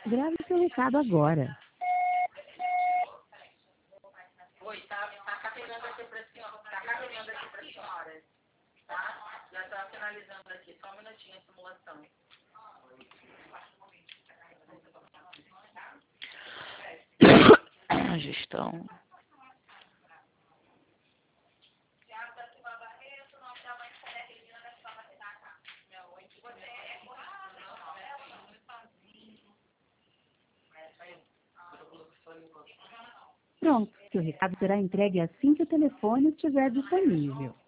Grave seu recado agora. Oi, tá carregando aqui para a senhora. Tá carregando aqui para a senhora. Tá? Já está finalizando aqui. Só um minutinho a simulação. A gestão. Pronto, seu recado será entregue assim que o telefone estiver disponível.